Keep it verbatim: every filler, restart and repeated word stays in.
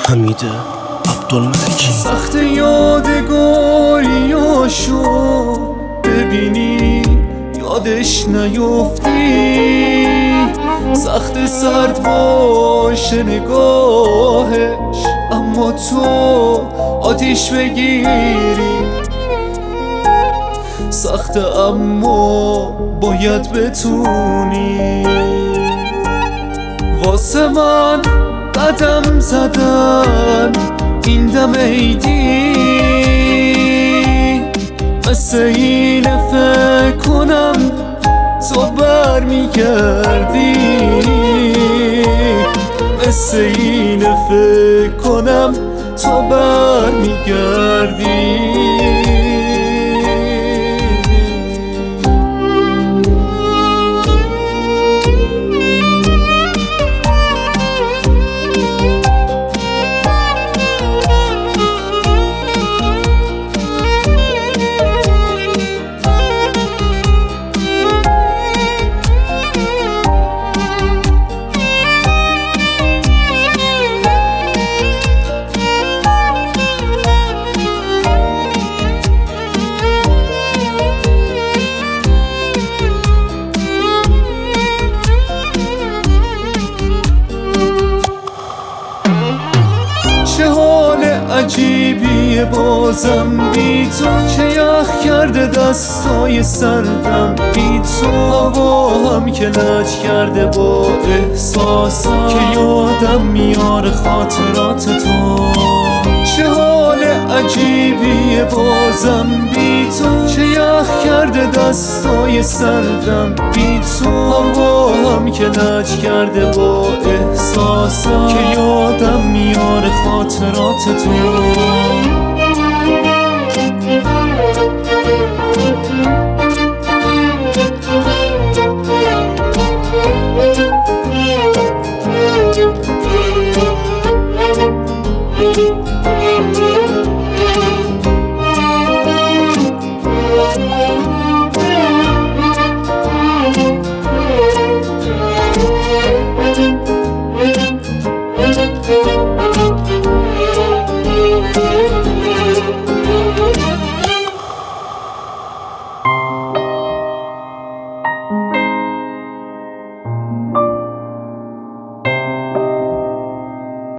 حمید عبدالملکی. سخت یادگاریاشو ببینی یادش نیفتی، سخت سرد باشه نگاهش اما تو آتیش بگیری. سخت اما باید بتونی واسه من قدم زدن این دم عیدی، مثل اینه فکر کنم تو بر میگردی، مثل اینه فکر کنم تو بر میگردی. چه حال عجیبیه بازم بی تو، چه یخ کرده دستای سردم بی تو، هوا هم که لج کرده با احساسم که یادم میاره خاطرات تو. چه حال عجیبیه بازم بی تو، چه یخ کرده دستای سردم بی تو، هوا هم که لج کرده با احساسم که یادم میاره خاطرات تو. Thank you.